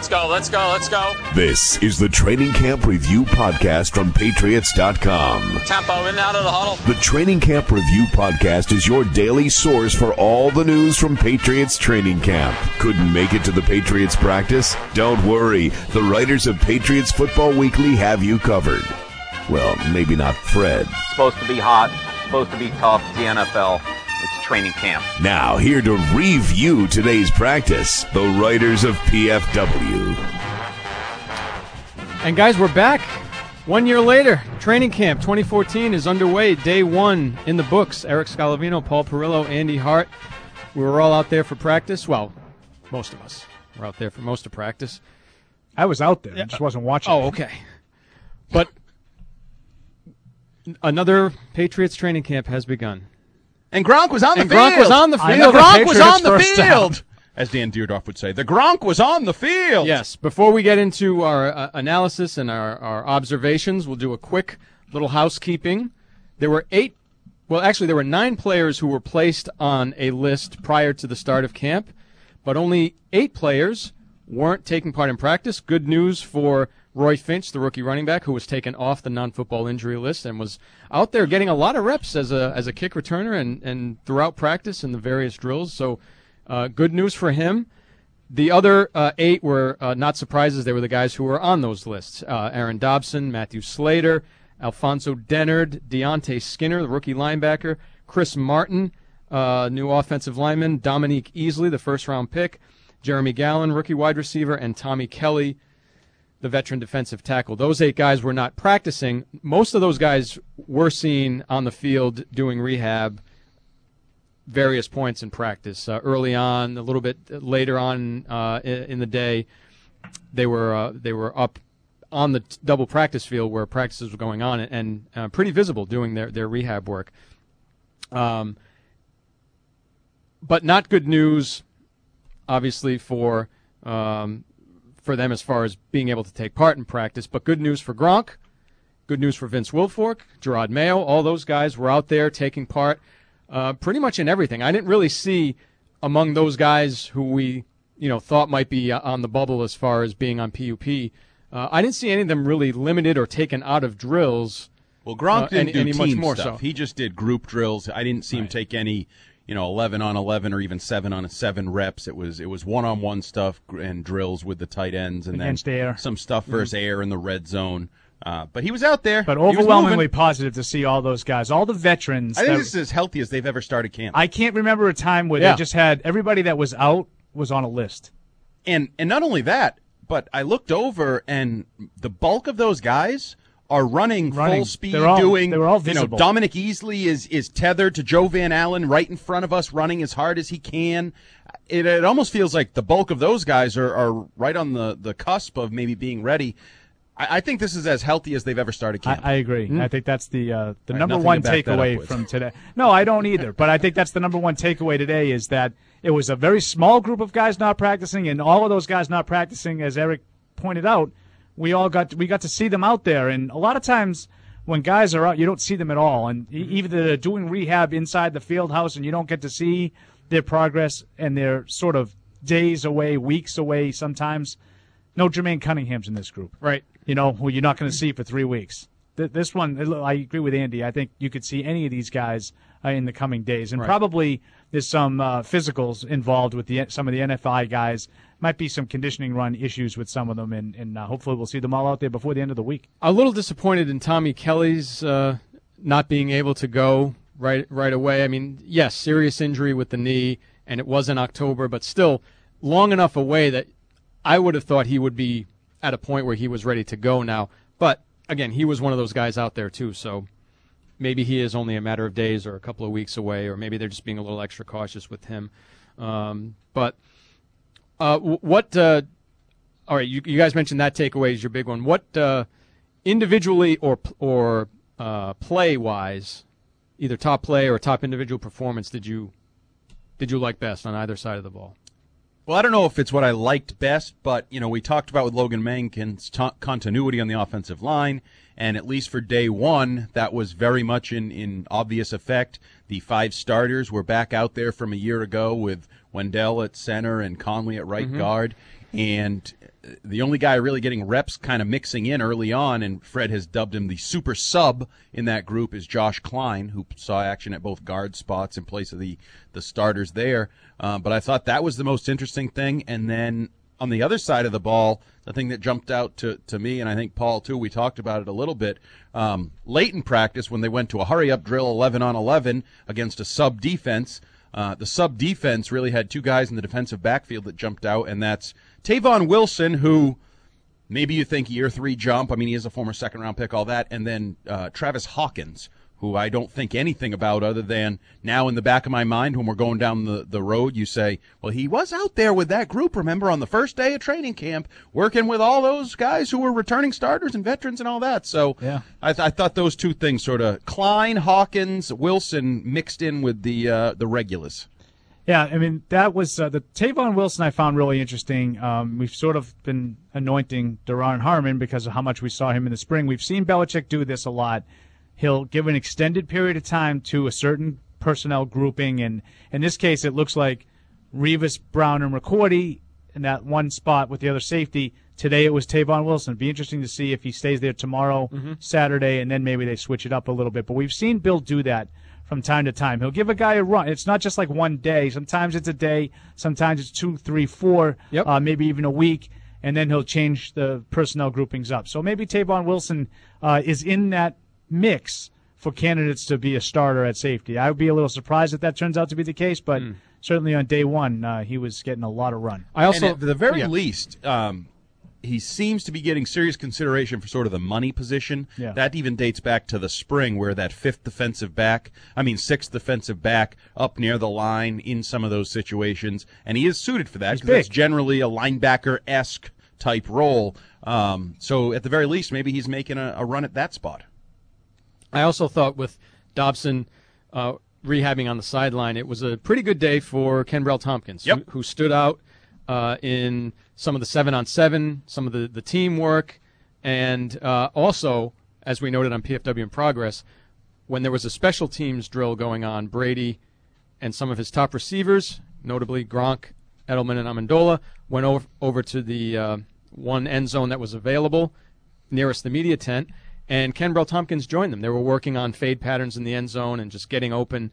go. This is the Training Camp Review Podcast from Patriots.com. Tempo in and out of the huddle. The Training Camp Review Podcast is your daily source for all the news from Patriots training camp. Couldn't make it to the Patriots practice? Don't worry. The writers of Patriots Football Weekly have you covered. Well, maybe not Fred. It's supposed to be hot. It's supposed to be tough. It's the NFL. It's training camp. Now, here to review today's practice, the writers of PFW. And guys, we're back. 1 year later, training camp 2014 is underway. Day one in the books. Eric Scalavino, Paul Perillo, Andy Hart. We were all out there for practice. Well, most of us were out there for most of practice. I was out there. I just wasn't watching. Oh, okay. But another Patriots training camp has begun. And Gronk was on the field. Gronk was on the field. The Gronk was on the field, as Dan Deerdorf would say. The Gronk was on the field. Yes. Before we get into our analysis and our observations, we'll do a quick little housekeeping. There were 9 players who were placed on a list prior to the start of camp, but only 8 players weren't taking part in practice. Good news for Roy Finch, the rookie running back, who was taken off the non-football injury list and was out there getting a lot of reps as a kick returner and throughout practice and the various drills. So good news for him. The other 8 were not surprises. They were the guys who were on those lists. Aaron Dobson, Matthew Slater, Alfonso Dennard, Deontay Skinner, the rookie linebacker, Chris Martin, new offensive lineman, Dominique Easley, the first-round pick, Jeremy Gallen, rookie wide receiver, and Tommy Kelly, the veteran defensive tackle. Those 8 guys were not practicing. Most of those guys were seen on the field doing rehab various points in practice. Early on, a little bit later on in the day, they were up on the double practice field where practices were going on and pretty visible doing their rehab work. But not good news, obviously, for them as far as being able to take part in practice, but good news for Gronk, good news for Vince Wilfork, Gerard Mayo. All those guys were out there taking part pretty much in everything. I didn't really see among those guys who we thought might be on the bubble as far as being on PUP, I didn't see any of them really limited or taken out of drills. Well, Gronk didn't do team more stuff. So. He just did group drills. I didn't see him take any 11 on 11 or even 7 on 7 reps. It was one-on-one stuff and drills with the tight ends and against then air. Some stuff versus air in the red zone. But he was out there. But overwhelmingly positive to see all those guys, all the veterans. I think this is as healthy as they've ever started camp. I can't remember a time where they just had everybody that was out was on a list. And not only that, but I looked over and the bulk of those guys are running full speed, they were all visible. Dominic Easley is tethered to Joe Van Allen right in front of us, running as hard as he can. It almost feels like the bulk of those guys are right on the cusp of maybe being ready. I think this is as healthy as they've ever started camp. I agree. I think that's the number one takeaway from today. No, I don't either. But I think that's the number one takeaway today is that it was a very small group of guys not practicing, and all of those guys not practicing, as Eric pointed out, we got to see them out there. And a lot of times when guys are out, you don't see them at all. And even they're doing rehab inside the field house, and you don't get to see their progress, and they're sort of days away, weeks away sometimes. No Jermaine Cunningham's in this group. Right. Who you're not going to see for 3 weeks. This one, I agree with Andy. I think you could see any of these guys in the coming days. And probably there's some physicals involved with some of the NFI guys. Might be some conditioning run issues with some of them, and hopefully we'll see them all out there before the end of the week. A little disappointed in Tommy Kelly's not being able to go right away. I mean, yes, serious injury with the knee, and it was in October, but still long enough away that I would have thought he would be at a point where he was ready to go now. But, again, he was one of those guys out there too, so maybe he is only a matter of days or a couple of weeks away, or maybe they're just being a little extra cautious with him. But what all right, you guys mentioned that takeaway is your big one. What individually or play-wise, either top play or top individual performance, did you like best on either side of the ball? Well, I don't know if it's what I liked best, but, we talked about with Logan Mankins continuity on the offensive line, and at least for day one, that was very much in obvious effect. The 5 starters were back out there from a year ago with Wendell at center and Conley at right guard. And the only guy really getting reps kind of mixing in early on, and Fred has dubbed him the super sub in that group, is Josh Klein, who saw action at both guard spots in place of the starters there. But I thought that was the most interesting thing. And then on the other side of the ball, the thing that jumped out to me, and I think Paul too, we talked about it a little bit, late in practice when they went to a hurry-up drill 11-on-11 against a sub defense, the sub defense really had two guys in the defensive backfield that jumped out, and that's Tavon Wilson, who maybe you think year 3 jump. I mean, he is a former second-round pick, all that. And then Travis Hawkins, who I don't think anything about other than now in the back of my mind when we're going down the road, you say, well, he was out there with that group, remember, on the first day of training camp, working with all those guys who were returning starters and veterans and all that. So yeah. I thought those two things sort of Klein, Hawkins, Wilson mixed in with the regulars. Yeah, I mean, that was the Tavon Wilson I found really interesting. We've sort of been anointing Duron Harmon because of how much we saw him in the spring. We've seen Belichick do this a lot. He'll give an extended period of time to a certain personnel grouping, and in this case it looks like Revis, Brown, and McCourty in that one spot with the other safety. Today it was Tavon Wilson. It'd be interesting to see if he stays there tomorrow, Saturday, and then maybe they switch it up a little bit. But we've seen Bill do that from time to time. He'll give a guy a run. It's not just like one day. Sometimes it's a day. Sometimes it's 2, 3, 4, maybe even a week, and then he'll change the personnel groupings up. So maybe Tavon Wilson is in that mix for candidates to be a starter at safety. I would be a little surprised if that turns out to be the case, but certainly on day one, he was getting a lot of run. I also, and at the very least, he seems to be getting serious consideration for sort of the money position. Yeah. That even dates back to the spring where that sixth defensive back up near the line in some of those situations. And he is suited for that because that's generally a linebacker-esque type role. So at the very least, maybe he's making a run at that spot. I also thought with Dobson rehabbing on the sideline, it was a pretty good day for Kenbrell Tompkins, who stood out in some of the 7-on-7, some of the teamwork, and also, as we noted on PFW in Progress, when there was a special teams drill going on, Brady and some of his top receivers, notably Gronk, Edelman, and Amendola, went over to the one end zone that was available nearest the media tent, and Kenbrell Tompkins joined them. They were working on fade patterns in the end zone and just getting open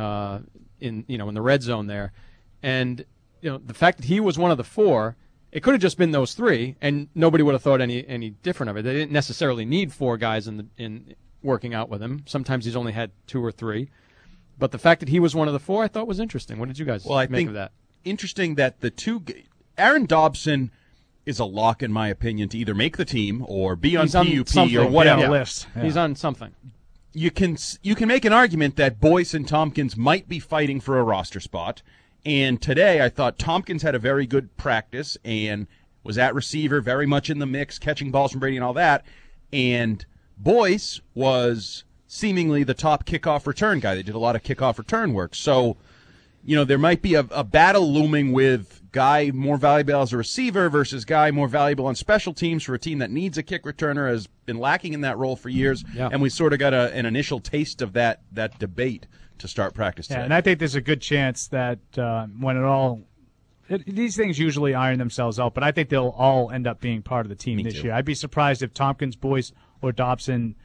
in the red zone there. And the fact that he was one of the 4, it could have just been those 3, and nobody would have thought any different of it. They didn't necessarily need 4 guys in working out with him. Sometimes he's only had 2 or 3. But the fact that he was one of the 4, I thought was interesting. What did you guys make of that? Interesting that the 2 – Aaron Dobson – is a lock, in my opinion, to either make the team or be on PUP or whatever. Yeah, list. Yeah. He's on something. You can make an argument that Boyce and Tompkins might be fighting for a roster spot. And today I thought Tompkins had a very good practice and was at receiver, very much in the mix, catching balls from Brady and all that. And Boyce was seemingly the top kickoff return guy. They did a lot of kickoff return work. So, there might be a battle looming with guy more valuable as a receiver versus guy more valuable on special teams for a team that needs a kick returner, has been lacking in that role for years. Yeah. And we sort of got an initial taste of that debate to start practice today. Yeah, and I think there's a good chance that when these things usually iron themselves out, but I think they'll all end up being part of the team this year. I'd be surprised if Tompkins, Boyce, or Dobson,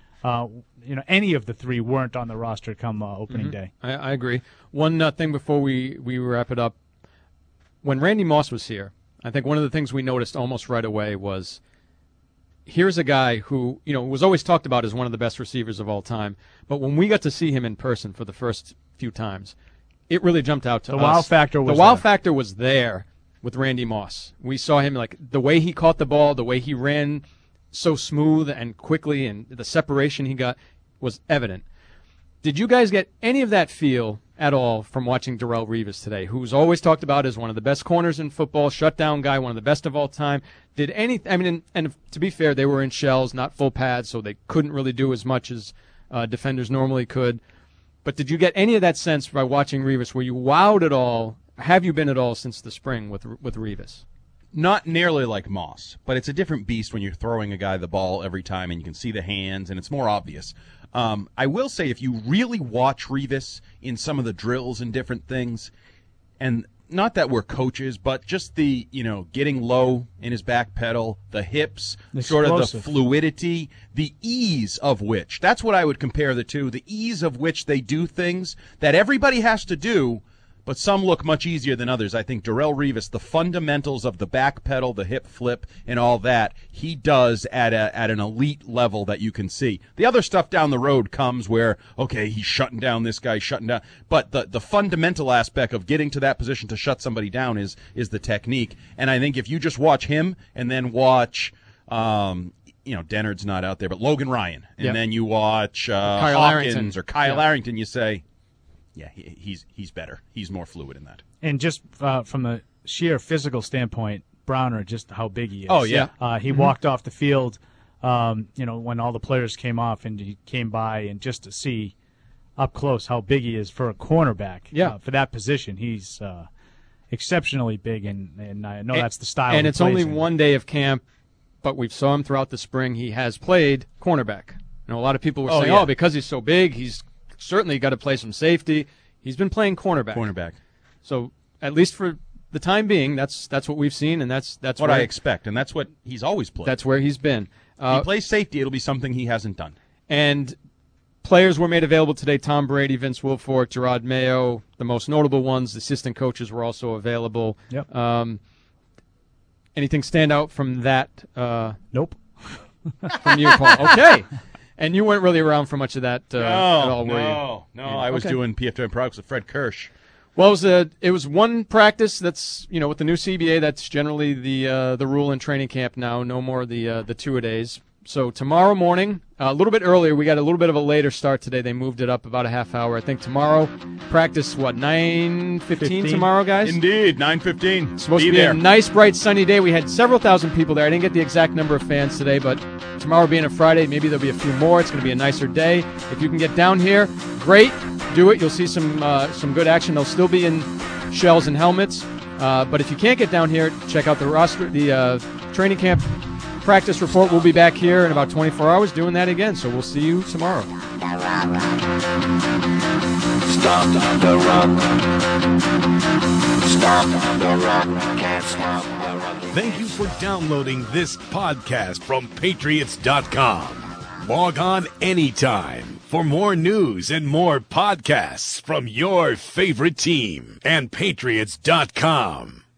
any of the 3 weren't on the roster come opening day. I agree. One thing before we wrap it up, when Randy Moss was here, I think one of the things we noticed almost right away was here's a guy who, was always talked about as one of the best receivers of all time. But when we got to see him in person for the first few times, it really jumped out to us. The wow factor was there with Randy Moss. We saw him, like, the way he caught the ball, the way he ran so smooth and quickly, and the separation he got was evident. Did you guys get any of that feel at all from watching Darrelle Revis today, who's always talked about as one of the best corners in football, shutdown guy, one of the best of all time? And to be fair, they were in shells, not full pads, so they couldn't really do as much as defenders normally could. But did you get any of that sense by watching Revis? Were you wowed at all? Have you been at all since the spring with Revis? Not nearly like Moss, but it's a different beast when you're throwing a guy the ball every time and you can see the hands and it's more obvious. I will say if you really watch Revis in some of the drills and different things, and not that we're coaches, but just the, getting low in his back pedal, the hips, sort of the fluidity, the ease of which, that's what I would compare the two, the ease of which they do things that everybody has to do, but some look much easier than others. I think Darrelle Revis, the fundamentals of the back pedal, the hip flip, and all that, he does at an elite level that you can see. The other stuff down the road comes where, okay, he's shutting down this guy, shutting down. But the fundamental aspect of getting to that position to shut somebody down is the technique. And I think if you just watch him and then watch Dennard's not out there, but Logan Ryan, and then you watch Kyle Hawkins Arrington. or Kyle Arrington, you say, yeah, he's better. He's more fluid in that. And just from the sheer physical standpoint, Browner, just how big he is. Oh, yeah. He walked off the field, when all the players came off and he came by, and just to see up close how big he is for a cornerback. Yeah. For that position, he's exceptionally big, and I know that's the style. And it's only in. one day of camp, but we've saw him throughout the spring. He has played cornerback. A lot of people were saying, because he's so big, he's certainly got to play some safety. He's been playing cornerback. So at least for the time being, that's what we've seen, and that's what I expect, and that's what he's always played. That's where he's been. He plays safety. It'll be something he hasn't done. And players were made available today. Tom Brady, Vince Wilfork, Gerard Mayo, the most notable ones. The assistant coaches were also available. Yep. Anything stand out from that? Nope. From you, Paul. Okay. And you weren't really around for much of that at all, were you? No. I was doing PFW products with Fred Kirsch. Well, it was one practice. That's with the new CBA. That's generally the rule in training camp now. No more the 2-a-days. So tomorrow morning, a little bit earlier. We got a little bit of a later start today. They moved it up about a half hour. I think tomorrow practice 9:15 tomorrow, guys. Indeed, 9:15. It's supposed to be a nice, bright, sunny day. We had several thousand people there. I didn't get the exact number of fans today, but tomorrow being a Friday, maybe there'll be a few more. It's going to be a nicer day. If you can get down here, great. Do it. You'll see some good action. They'll still be in shells and helmets. But if you can't get down here, check out the roster, the training camp practice report. We'll be back here in about 24 hours doing that again. So we'll see you tomorrow. Stop the run. Stop the run. Can't stop the run. Thank you for downloading this podcast from Patriots.com. Log on anytime for more news and more podcasts from your favorite team and Patriots.com.